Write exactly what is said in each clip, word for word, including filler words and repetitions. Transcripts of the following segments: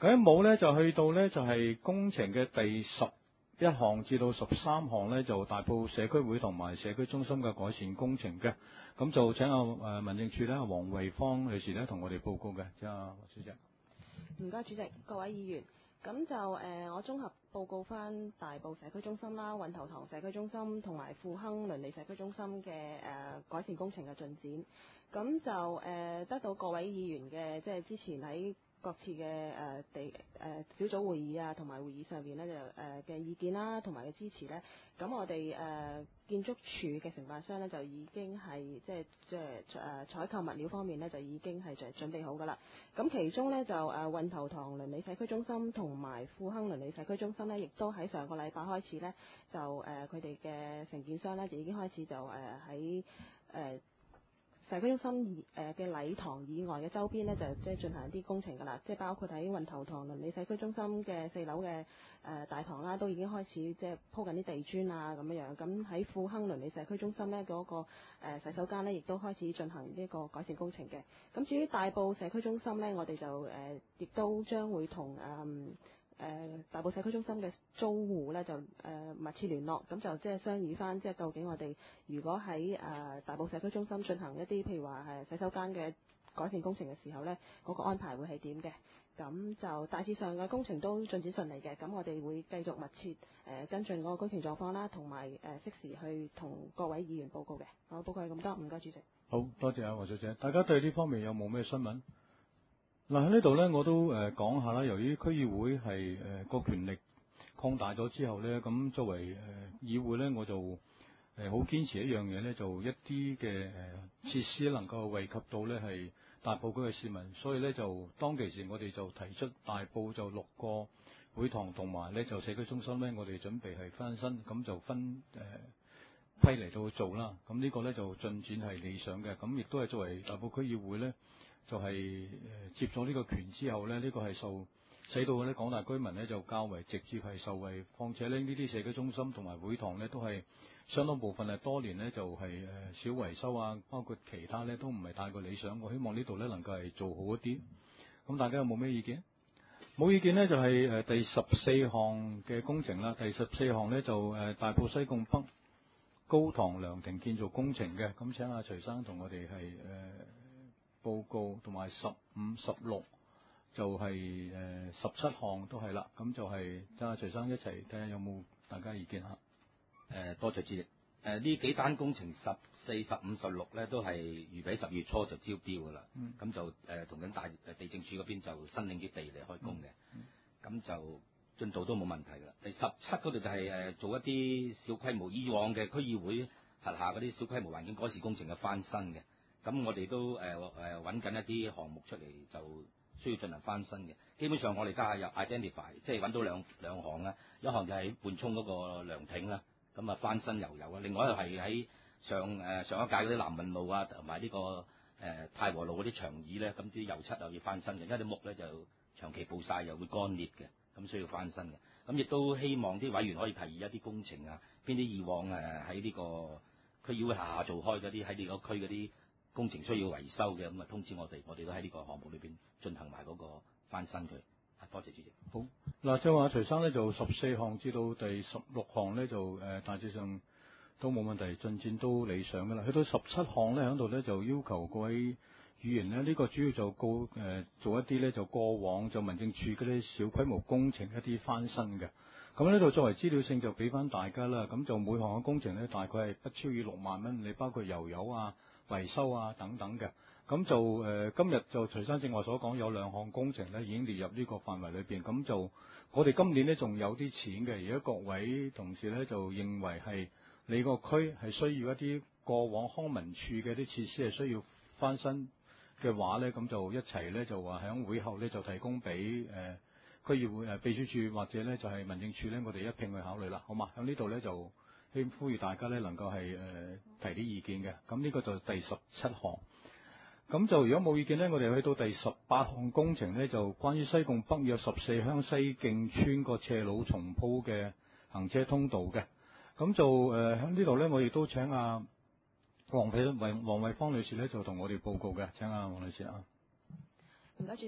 咁一冇咧就去到咧就係、是、工程嘅第十一項至到十三項咧，就大埔社區會同埋社區中心嘅改善工程嘅。咁就請阿誒民政處咧黃惠芳女士咧同我哋報告嘅，即係黃小姐。 唔該，主席，各位議員。咁就誒、呃，我綜合報告翻大埔社區中心啦、運頭塘社區中心同埋富亨鄰里社區中心嘅誒、呃、改善工程嘅進展。咁就誒、呃、得到各位議員嘅即係之前喺各次嘅誒、呃、地誒、呃、小組會議啊，同埋會議上邊咧就誒嘅、呃、意見啦，同埋嘅支持咧。咁我哋誒、呃、建築署嘅承辦商咧就已經係即係即係誒採購物料方面咧就已經係準準備好噶啦。咁其中咧就誒運頭塘鄰里社區中心同埋富亨鄰里社區中心咧，亦都喺上個禮拜開始咧就誒佢哋嘅承建商咧就已經開始就誒喺誒社區中心誒嘅禮堂以外嘅周邊咧，就即係進行一啲工程㗎啦，即係包括喺運頭塘鄰里社區中心嘅四樓嘅誒大堂啦，都已經開始即係鋪緊啲地磚啊咁樣樣。咁喺富亨鄰里社區中心咧嗰、那個、呃、洗手間咧，亦都開始進行呢個改善工程嘅。咁至於大埔社區中心咧，我哋就誒亦、呃、都將會同誒。嗯誒、呃、大埔社區中心嘅租戶咧就誒、呃、密切聯絡，咁就即係商議翻，即係究竟我哋如果喺誒、呃、大埔社區中心進行一啲譬如話係洗手間嘅改善工程嘅時候咧，嗰、那個安排會係點嘅？咁就大致上嘅工程都進展順利嘅，咁我哋會繼續密切誒、呃、跟進嗰個工程狀況啦，同埋誒適時去同各位議員報告嘅。我報告係咁多，唔該主席。 好多謝啊，黃小姐。大家對呢方面有冇咩新聞？嗱喺呢度咧，我都誒講下啦。由於區議會係誒個權力擴大咗之後咧，咁作為誒、呃、議會咧，我就誒好堅持一樣嘢咧，就一啲嘅誒設施能夠惠及到咧係大埔區嘅市民，所以咧就當其時我哋就提出大埔就六個會堂同埋咧就社區中心咧，我哋準備係翻新，咁就分誒、呃、批嚟到做啦。咁呢個咧就進展係理想嘅，咁亦都係作為大埔區議會咧。就係、是、誒、呃、接咗呢個權之後咧，呢、這個係受使到咧廣大居民咧就較為直接係受惠。況且咧呢啲社區中心同埋會堂咧都係相當部分係多年咧就係、是、誒、呃、小維修啊，包括其他咧都唔係太過理想。我希望呢度咧能夠係做好一啲。咁大家有冇咩意見？冇意見呢，就係、是、誒、呃、第十四項嘅工程啦。第十四項咧就誒、呃、大埔西貢北高塘涼亭建造工程嘅。咁請阿徐生同我哋係誒。呃報告同埋十五、十六就係誒十七項都係啦，咁就係等阿徐生一齊睇下有冇大家意見嚇。誒、 呃、多謝主席。誒、呃、呢幾單工程十四、十五、十六咧都係預備十月初就招標㗎啦。咁、嗯、就誒同緊大誒地政署嗰邊就申領啲地嚟開工嘅。咁、嗯嗯、就進度都冇問題㗎啦。第十七嗰度就係、是、誒、呃、做一啲小規模以往嘅區議會轄下嗰啲小規模環境改善工程嘅翻新嘅。咁我哋都誒誒揾緊一啲項目出嚟，就需要進行翻新嘅。基本上我哋家下有 identify，即係揾到兩兩項啦，一項就喺半涌嗰個涼亭啦，咁啊翻新又有啊。另外一個係喺上誒、呃、上一屆嗰啲南運路啊，同埋呢個誒、呃、太和路嗰啲長椅咧，咁啲油漆又要翻新嘅，因為啲木咧就長期暴曬又會乾裂嘅，咁需要翻新嘅。咁亦都希望啲委員可以提議一啲工程啊，邊啲以往誒喺呢個區議會下下做開嗰啲喺呢個區嗰啲工程需要維修嘅，咁啊通知我哋，我哋都喺呢個項目裏邊進行埋嗰個翻新佢。多謝主席。 好，嗱，即係話徐生咧就十四項至到第十六項咧就誒、呃、大致上都冇問題，進展都理想㗎啦。去到十七項咧喺度咧就要求各位議員咧，呢、這個主要就告誒、呃、做一啲咧就過往就民政處嗰啲小規模工程一啲翻新嘅。咁呢度作為資料性就俾翻大家啦。咁就每項嘅工程咧大概係不超於六萬蚊，你包括油油啊、維修啊等等嘅。咁就誒、呃、今日就徐生正話所講有兩項工程咧已經列入呢個範圍裏邊。咁就我哋今年咧仲有啲錢嘅，而家各位同事咧就認為係你個區係需要一啲過往康文署嘅啲設施係需要翻新嘅話咧，咁就一齊咧就話喺會後咧就提供俾誒、呃、區議會誒秘書處或者咧就係、是、民政處咧，我哋一併去考慮啦，好嘛？喺呢度咧就希呼籲大家咧能夠係誒、呃、提啲意見嘅。咁呢個就第十七項。咁就如果冇意見咧，我哋去到第十八項工程咧，就關於西貢北約十四鄉西徑村個斜路重鋪嘅行車通道嘅。咁就誒喺呢度咧，我亦都請阿黃惠黃惠芳女士咧，就同我哋報告嘅。請阿黃女士啊。 唔該，主席。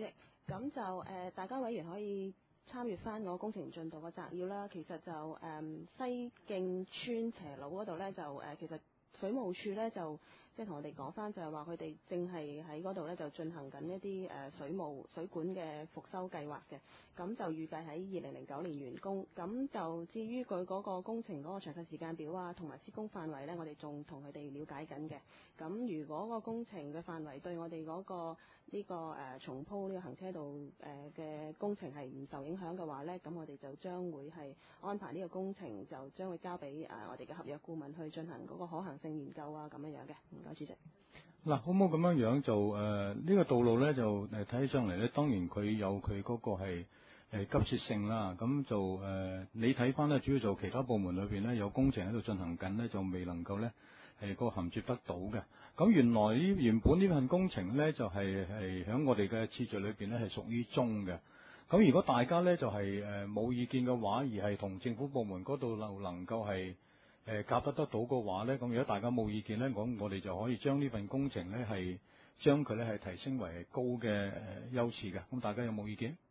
咁就誒、呃，大家委員可以參與翻我工程進度嘅摘要啦。其實就誒、嗯、西徑村斜路嗰度咧，就誒、呃、其實水務署咧就即係同我哋講翻，就係話佢哋正係喺嗰度咧就進行緊一啲誒、呃、水務水管嘅復修計劃嘅。咁就預計喺二零零九年完工。咁就至於佢嗰個工程嗰個詳細時間表啊，同埋施工範圍咧，我哋仲同佢哋了解緊嘅。咁如果個工程嘅範圍對我哋嗰、嗰個呢、這個誒、呃、重鋪呢個行車道誒嘅、呃、工程係唔受影響嘅話咧，咁我哋就將會係安排呢個工程就將會交俾誒、呃、我哋嘅合約顧問去進行嗰個可行性研究啊，咁樣樣嘅。唔該，主席。 嗱，好唔好咁樣樣就誒呢、呃這個道路咧就誒睇起上嚟咧，當然佢有佢嗰個係誒急切性啦。咁就誒、呃、你睇翻咧，主要就其他部門裏邊咧有工程喺度進行緊咧，就未能夠咧係個銜接得到嘅。咁原來呢原本呢份工程咧就係係喺我哋嘅次序裏邊咧係屬於中嘅。咁如果大家咧就係誒冇意見嘅話，而係同政府部門嗰度能能夠係誒夾得得到嘅話咧，咁如果大家冇意見咧，咁我哋就可以將呢份工程咧係將佢咧係提升為高嘅誒優次嘅。咁大家有冇意見？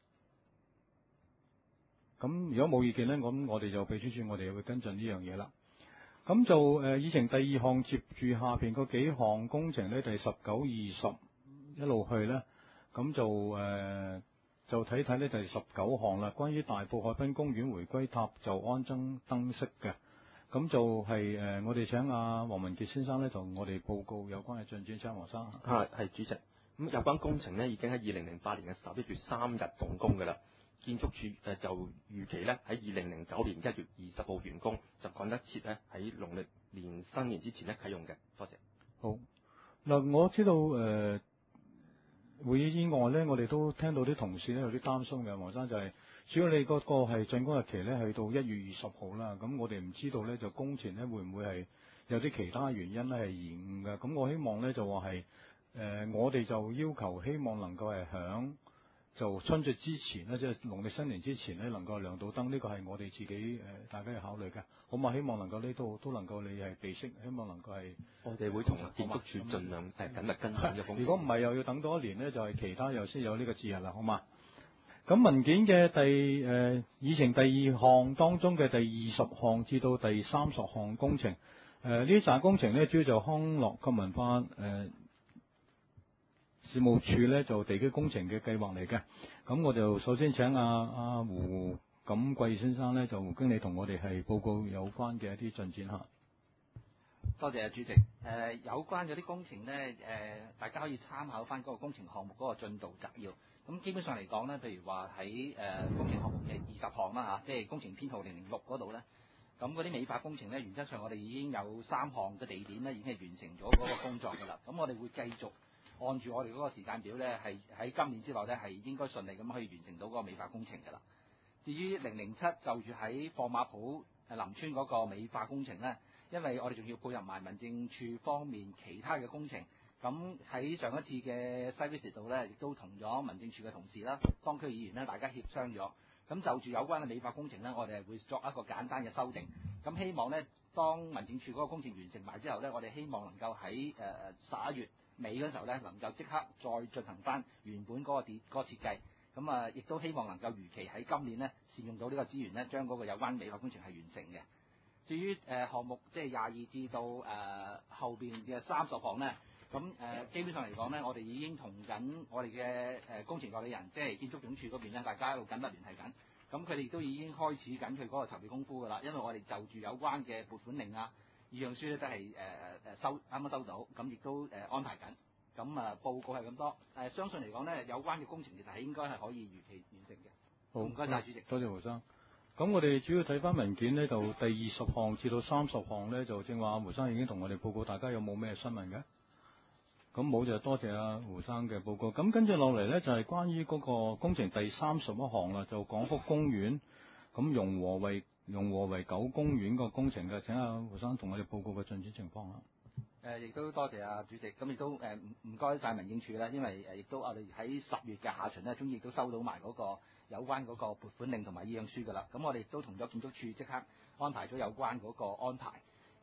咁如果冇意見咧，咁我哋就秘書處我哋會跟進呢樣嘢啦。咁就誒議程第二項接住下邊嗰幾項工程咧，第十九、二十一路去咧，咁就誒、呃、就睇睇咧第十九項啦，關於大埔海濱公園回歸塔就安裝燈飾嘅。咁就係、是、誒、呃，我哋請阿黃文傑先生咧同我哋報告有關嘅進展。請黃生。 係係主席。咁有關工程呢已經喺二零零八年嘅十一月三日動工㗎啦。建築署誒就預期咧喺二零零九年一月二十號完工，就趕得切咧喺農曆年新年之前咧啟用嘅。多謝。 好嗱，我知道誒、呃、會議以外咧，我哋都聽到啲同事咧有啲擔心嘅，黃生就係、是。主要你嗰個係竣工日期咧，去到一月二十號啦。咁我哋唔知道咧，就工程咧會唔會係有啲其他原因咧係延誤嘅。咁我希望咧就話係誒，我哋就要求希望能夠係響就春節之前咧，即係農曆新年之前咧，能夠亮到燈。呢、這個係我哋自己誒、呃、大家要考慮嘅。好嘛，希望能夠呢度都能夠你係備悉，希望能夠係我哋會同建築署盡量誒緊密跟進嘅工程。 如果唔係又要等多一年咧，就係、是、其他又先有呢個節日啦。好嘛？咁文件嘅第誒、呃、議程第二項當中嘅第二十項至到第三十項工程，誒、呃、呢紮工程咧主要就康樂及文化誒、呃、事務處咧就地基工程嘅計劃嚟嘅。咁我就首先請阿、啊、阿、啊、胡錦貴先生咧，就胡經理同我哋係報告有關嘅一啲進展嚇。 多謝啊，主席。誒、呃、有關嗰啲工程咧，誒、呃、大家可以參考翻嗰個工程項目嗰個進度摘要。咁基本上嚟講咧，譬如話喺誒工程項目嘅二十項啦嚇，即係工程編號零零六嗰度咧，咁嗰啲美化工程咧，原則上我哋已經有三項嘅地點咧，已經係完成咗嗰個工作㗎啦。咁我哋會繼續按住我哋嗰個時間表咧，係喺今年之內咧，係應該順利咁可以完成到嗰個美化工程㗎啦。至於零零七就住喺貨馬埔誒林村嗰個美化工程咧，因為我哋仲要配合埋民政處方面其他嘅工程。咁喺上一次嘅西 visit 度咧，亦都同咗民政處嘅同事啦、當區議員咧，大家協商咗。咁就住有關嘅美化工程咧，我哋係會作一個簡單嘅修訂。咁希望咧，當民政處嗰個工程完成埋之後咧，我哋希望能夠喺誒十一月尾嗰時候咧，能夠即刻再進行翻原本嗰個設嗰個設計。咁啊，亦都希望能夠如期喺今年咧善用到呢個資源咧，將嗰個有關美化工程係完成嘅。至於誒、呃、項目即係廿二至到誒、呃、後邊嘅三十項咧。咁誒、呃、基本上嚟講咧，我哋已經同緊我哋嘅誒工程代理人，即係建築總署嗰邊咧，大家一路緊密聯繫緊。咁佢哋都已經開始緊佢嗰個籌備功夫㗎啦。因為我哋就住有關嘅撥款令啊、意向書咧，都係誒誒收啱啱收到，咁亦都誒、呃、安排緊。咁啊報告係咁多。誒、呃、相信嚟講咧，有關嘅工程其實係應該係可以如期完成嘅。 好， 唔該晒主席。 多謝胡生。咁我哋主要睇翻文件呢，就第二十項至到三十項咧，就正話胡生已經同我哋報告，大家有冇咩新聞嘅？咁冇就多謝阿胡生嘅報告。咁跟住落嚟呢，就係、是、關於嗰個工程第三十一項啦，就廣福公園咁融和為融和為九公園個工程嘅。請阿胡生同我哋報告個進展情況啦。 誒，亦都多謝阿主席。咁亦都誒唔唔該晒民政處啦，因為誒亦都我哋喺十月嘅下旬呢，終於亦都收到埋嗰個有關嗰個撥款令同埋意向書㗎啦。咁我哋亦都同咗建築處即刻安排咗有關嗰個安排。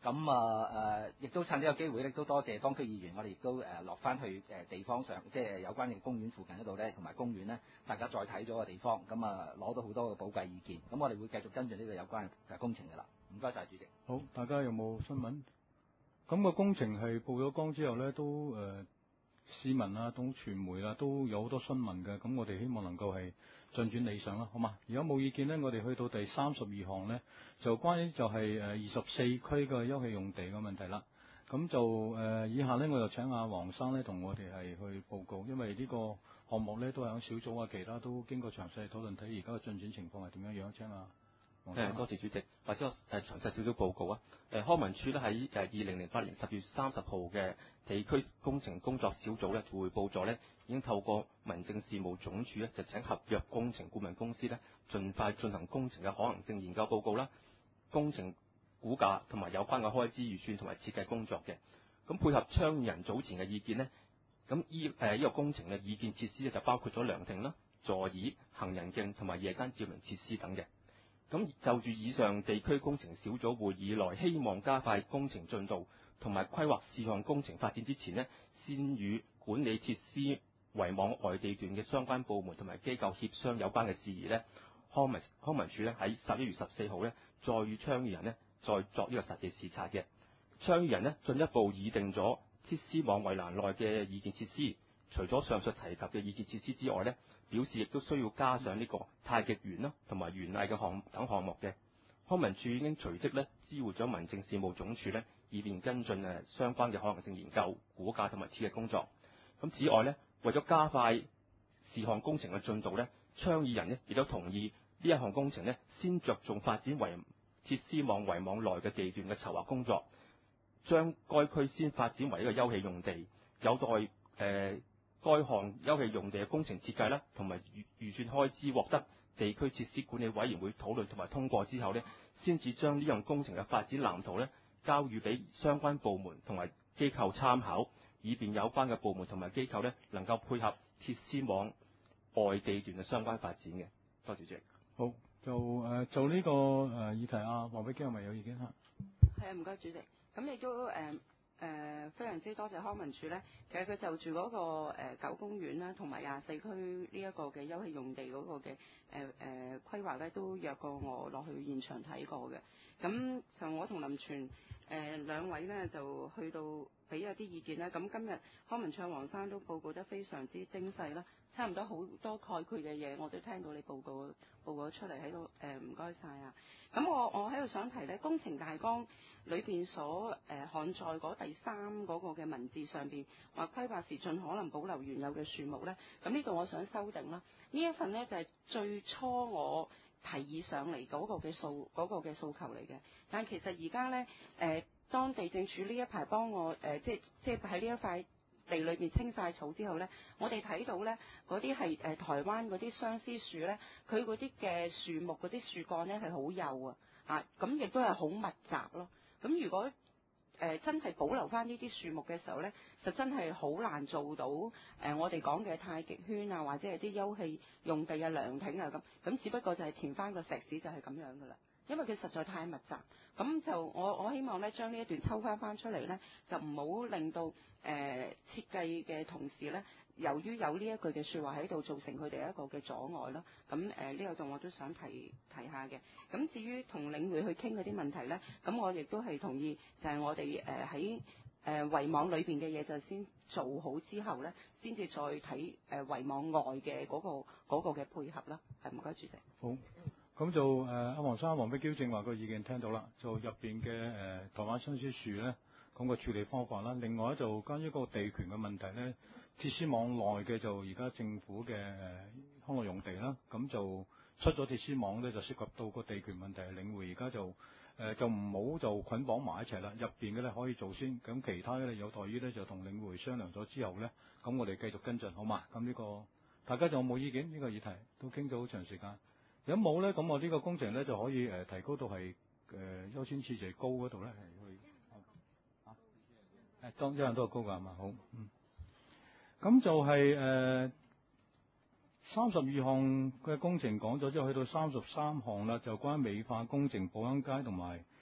咁啊誒，亦都趁呢個機會咧，都多謝當區議員，我哋亦都誒落翻去誒地方上，即係有關嘅公園附近嗰度咧，同埋公園咧，大家再睇咗個地方，咁啊攞到好多嘅寶貴意見。咁我哋會繼續跟進呢個有關嘅工程㗎啦。唔該晒，主席。 好，大家有冇新聞？咁、個工程係曝咗光之後咧，都誒、呃、市民啊，到傳媒啊，都有好多詢問嘅。咁我哋希望能夠係進展理想啦，好嘛？如果冇意見呢，我哋去到第三十二項呢，就關於就係誒二十四區嘅休憩用地嘅問題啦。咁就誒、呃、以下呢，我就請阿黃生呢同我哋係去報告，因為呢個項目呢，都係喺小組啊，其他都經過詳細討論，睇而家嘅進展情況係點樣樣，請啊。 誒，多謝主席，或者我誒詳細少少報告啊。誒，康文署咧喺誒二零零八年十月三十號嘅地區工程工作小組咧匯報咗咧，已經透過民政事務總署咧就請合約工程顧問公司咧，盡快進行工程嘅可能性研究報告啦、工程估價同埋有關嘅開支預算同埋設計工作嘅。咁配合倡議人早前嘅意見呢，咁依誒呢個工程嘅意見設施咧就包括咗涼亭啦、座椅、行人徑同埋夜間照明設施等嘅。咁就住以上地區工程小組會議內，希望加快工程進度同埋規劃事項工程發展之前呢，先與管理設施圍網外地段嘅相關部門同埋機構協商有關嘅事宜呢，康文康文署呢喺十一月十四號呢，再與倡議人呢再作呢個實地視察嘅。倡議人呢進一步擬定咗設施網圍欄內嘅意見設施，除咗上述提及嘅意見設施之外呢，表示亦都需要加上呢個太極園啦，同埋園藝嘅項等項目嘅。康文署已經隨即咧知會咗民政事務總署咧，以便跟進誒相關嘅可能性研究、估價同埋設計工作。咁此外咧，為咗加快事項工程嘅進度咧，倡議人咧亦都同意呢一項工程咧先着重發展為設施網圍網內嘅地段嘅籌劃工作，將該區先發展為一個休憩用地，有待誒。呃該項休憩用地嘅工程設計啦，同埋預預算開支獲得地區設施管理委員會討論同埋通過之後呢，先至將呢樣工程嘅發展藍圖呢交予俾相關部門同埋機構參考，以便有關嘅部門同埋機構呢能夠配合設施網外地段嘅相關發展嘅。多謝主席。 好，就誒、呃、就呢、這個誒、呃、議題啊，黃碧嬌係咪有意見嚇？ 係啊，唔該主席。咁亦都誒。呃誒、呃、非常之多謝康文署咧，其實佢就住嗰、那個、呃、九公園啦，同埋廿四區呢一個嘅休憩用地嗰個嘅誒誒規劃咧，都約過我落去現場睇過嘅。咁就我同林全誒、呃、兩位咧就去到俾一啲意見啦。咁今日康文署黃生都報告得非常之精細啦，差唔多好多概括嘅嘢我都聽到你報告報告出嚟喺度誒，唔該晒啊！咁我我喺度想提咧，工程大綱裏邊所誒、呃、刊載嗰第三嗰個嘅文字上邊話規劃時盡可能保留原有嘅樹木咧，咁呢度我想修訂啦。呢一份呢，就係、是、最初我提議上嚟嗰個嘅訴嗰個嘅訴求嚟嘅，但其實而家咧誒，當地政署呢一排幫我誒、呃，即係即係喺呢一塊地裏邊清晒草之後咧，我哋睇到咧嗰啲係誒台灣嗰啲相思樹咧，佢嗰啲嘅樹木嗰啲樹幹咧係好幼啊，啊咁亦都係好密集咯。咁如果誒、呃、真係保留翻呢啲樹木嘅時候咧，就真係好難做到誒、呃、我哋講嘅太極圈啊，或者係啲休憩用地嘅涼亭啊咁，咁只不過就係填翻個石屎就係咁樣噶啦。因為佢實在太密集，咁就我我希望咧將呢一段抽翻翻出嚟咧，就唔好令到誒、呃、設計嘅同事咧，由於有呢一句嘅説話喺度，造成佢哋一個嘅阻礙咯。咁誒呢個度我都想提提下嘅。咁至於同領會去傾嗰啲問題咧，咁我亦都係同意，就係我哋誒喺誒圍網裏邊嘅嘢就先做好之後咧，先至再睇誒、呃、圍網外嘅嗰、嗰個嗰嘅、嗰個、配合啦。係唔該，主席。 好。咁就誒阿黃生黃碧嬌正話個意見聽到啦，就入邊嘅誒台灣相思樹咧，講個處理方法啦。另外就關於個地權嘅問題咧，設施網內嘅就而家政府嘅誒、呃、康樂用地啦，咁就出咗設施網咧，就涉及到個地權問題。領會而家就誒、呃、就唔好就捆綁埋一齊啦，入邊嘅咧可以做先，咁其他嘅咧有待於咧就同領會商量咗之後咧，咁我哋繼續跟進好嘛？咁呢、這個大家仲有冇意見？呢、這個議題都傾咗好長時間。如果冇咧，咁我呢個工程咧就可以誒、呃、提高到係誒優先次序高嗰度咧，係去啊誒當一樣都係高㗎係嘛？好嗯，咁就係誒三十二項嘅工程講咗之後，去到三十三項啦，就關於美化工程保安街同埋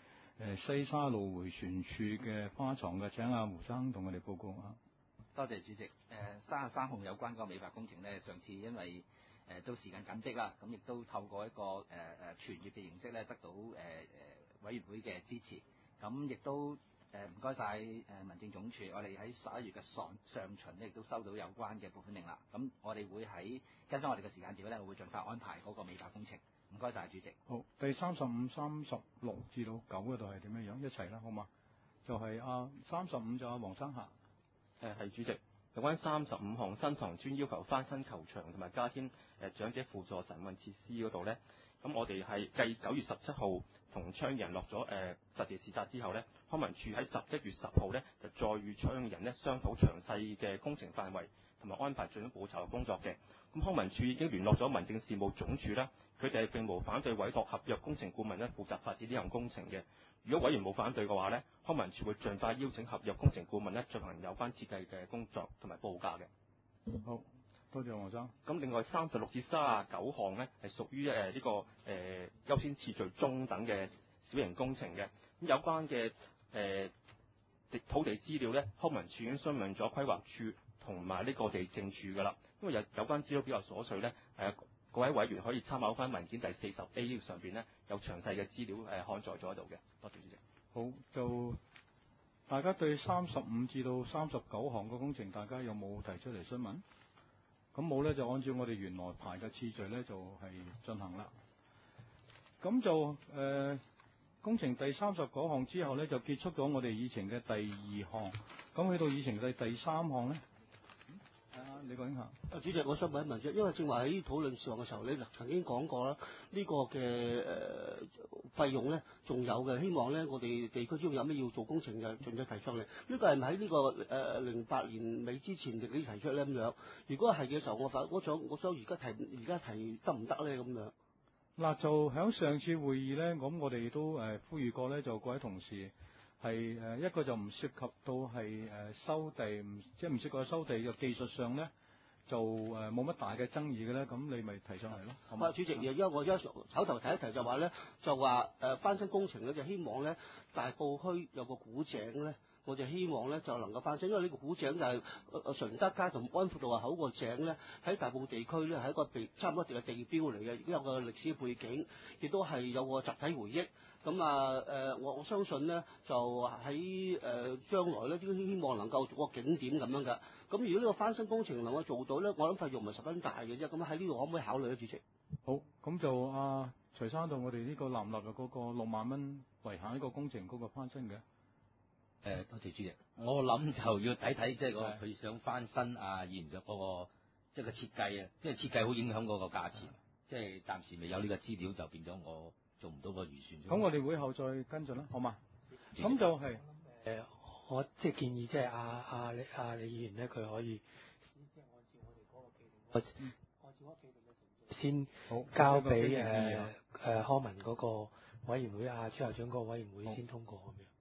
誒西沙路迴旋處嘅花床嘅，請阿胡生同我哋報告啊。 多謝主席。誒三十三號有關嗰個美化工程呢，上次因為誒、呃、都時間緊迫啦，咁亦都透過一個誒誒傳閱嘅形式咧，得到誒誒、呃、委員會嘅支持。咁亦都誒唔該晒誒民政總署，我哋喺十一月嘅上上旬咧，亦都收到有關嘅撥款令啦。咁我哋會喺跟翻我哋嘅時間表咧，我會盡快安排嗰個美化工程。唔該晒主席。 好，第三十五、三十六至到九嗰度係點樣樣？一齊啦，好嘛？就係啊三十五就阿黃生下。 誒係主席，有關三十五項新塘村要求翻新球場同埋加添誒、呃、長者輔助晨運設施嗰度呢，咁我哋係繼九月十七號同倡議人落咗誒實地視察之後呢，康文署喺十一月十號呢就再與倡議人呢商討詳細嘅工程範圍同埋安排進一步籌劃工作嘅。咁康文署已經聯絡咗民政事務總署啦，佢哋並無反對委託合約工程顧問呢負責發展呢項工程嘅。如果委員冇反對嘅話呢，康文署會盡快邀請合約工程顧問呢進行有關設計嘅工作同埋報價嘅。 好，多謝黃生。 咁另外三十六至三十九項呢係屬於誒呢個誒、呃、優先次序中等嘅小型工程嘅。咁有關嘅誒、呃、土地資料呢，康文署已經詢問咗規劃處同埋呢個地政處㗎啦。因為有有關資料比較瑣碎呢，誒、呃、各位委員可以參考翻文件第四十 A 上邊呢，有詳細嘅資料誒刊載咗喺度嘅。多謝主席。 好，就大家對三十五至到三十九項嘅工程，大家有冇提出嚟詢問？咁冇咧，就按照我哋原來排嘅次序咧，就係、是、進行啦。咁就誒、呃、工程第三十九項之後咧，就結束咗我哋議程嘅第二項。咁去到議程嘅第三項咧。啊，你講下。 啊，主席，我想問一問啫，因為正話喺討論事項嘅時候，你曾經講過啦，呢、這個嘅誒、呃、費用咧，仲有嘅，希望咧我哋地區之中有咩要做工程嘅，盡快提出嚟。呢、這個係咪喺呢個誒零八年尾之前就已經提出咧咁樣？如果係嘅時候，我反我想我想而家提而家提得唔得咧咁樣？ 嗱，就喺上次會議咧，咁我哋都誒、呃、呼籲過咧，就各位同事。係誒一個就唔涉及到係誒收地，唔即係唔涉及收地嘅技術上咧，就誒冇乜大嘅爭議嘅咧，咁你咪提上嚟咯。好嘛， 主席，因為我而家口頭提一提就話咧，就話誒翻新工程咧，就希望咧大埔區有個古井咧，我就希望咧就能夠翻新，因為呢個古井就係誒順德街同安福道口個井咧，喺大埔地區咧係一個地差唔多一定嘅地標嚟嘅，亦都有個歷史背景，亦都係有個集體回憶。咁啊誒，我我相信咧，就喺誒、呃、將來咧，都希望能夠做個景點咁樣嘅。咁如果呢個翻新工程能夠做到咧，我諗費用唔係十分大嘅啫。咁喺呢度可唔可以考慮咧，主席？ 好，咁就阿徐生到我哋呢個立唔立嘅嗰個六萬蚊為限呢個工程嗰個翻新嘅。誒、 呃，多謝主席。我諗就要睇睇即係個佢想翻新啊，現咗嗰個即係個設計啊，因為設計好影響嗰個價錢。即係暫時未有呢個資料，就變咗我做唔到個預算。 咁我哋會後再跟進啦，好嘛？咁就係、是、誒、 呃，我即係建議，即係阿阿李阿李議員咧，佢可以即係按照我哋嗰個既定，我按照嗰個既定嘅程序，先交俾誒誒康文嗰個委員會啊，朱校長嗰個委員會先通過咁樣。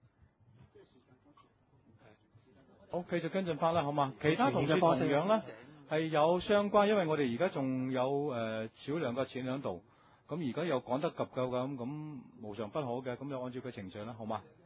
好，繼續跟進翻啦，好嘛？其他同事同樣咧係有相關，因為我哋而家仲有誒少量嘅錢喺度。咁而家又趕得及夠㗎，咁咁無常不可嘅，咁就按照佢程序啦，好嘛？